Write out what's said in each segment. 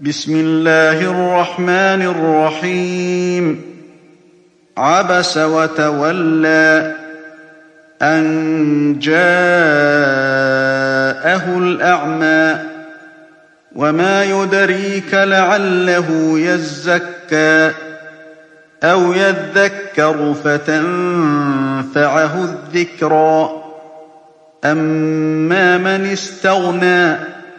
بسم الله الرحمن الرحيم عبس وتولى أن جاءه الأعمى وما يدريك لعله يزكى أو يذكر فتنفعه الذكرى أما من استغنى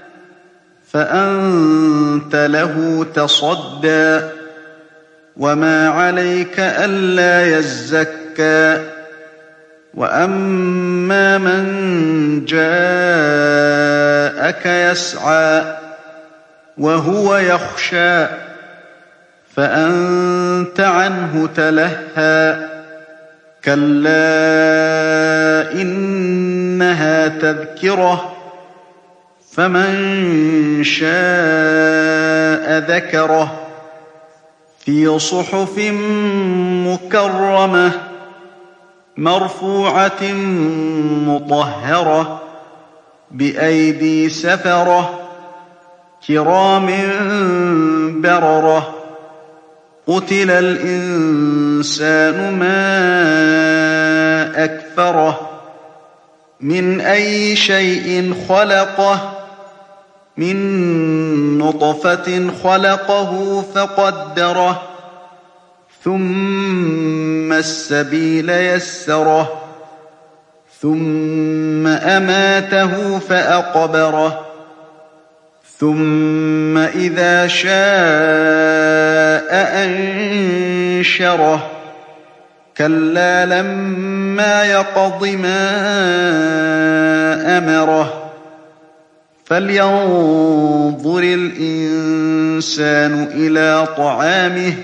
فأنت له تصدى وما عليك ألا يزكى وأما من جاءك يسعى وهو يخشى فأنت عنه تلهى كلا إنها تذكرة فمن شاء ذكره في صحف مكرمة مرفوعة مطهرة بأيدي سفرة كرام بررة قتل الإنسان ما أكفره من أي شيء خلقه من نطفة خلقه فقدره ثم السبيل يسره ثم أماته فأقبره ثم إذا شاء أنشره كلا لما يقض ما أمره فلينظر الإنسان إلى طعامه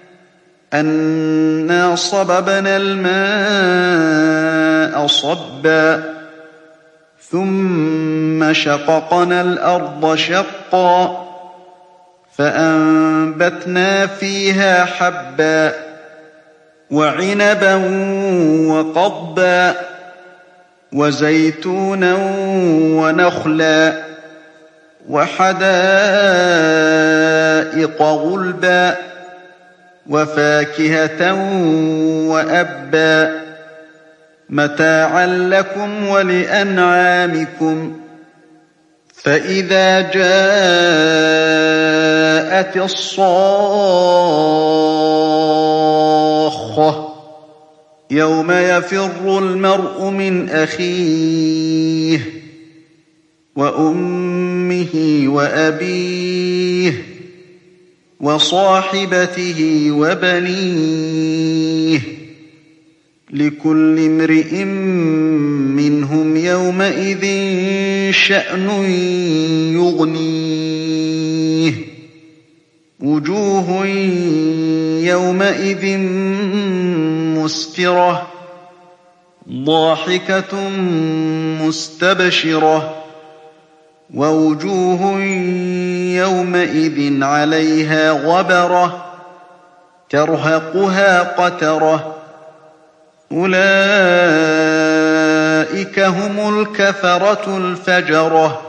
أنا صببنا الماء صبا ثم شققنا الأرض شقا فأنبتنا فيها حبا وعنبا وقضبا وزيتونا ونخلا وحدائق غلبا وفاكهة وأبا متاعا لكم ولأنعامكم فإذا جاءت الصاخة يوم يفر المرء من أخيه وأمه وأبيه وصاحبته وبنيه لكل امرئ منهم يومئذ شأن يغنيه وجوه يومئذ مسفرة ضاحكة مستبشرة ووجوه يومئذ عليها غبرة ترهقها قترة أولئك هم الكفرة الفجرة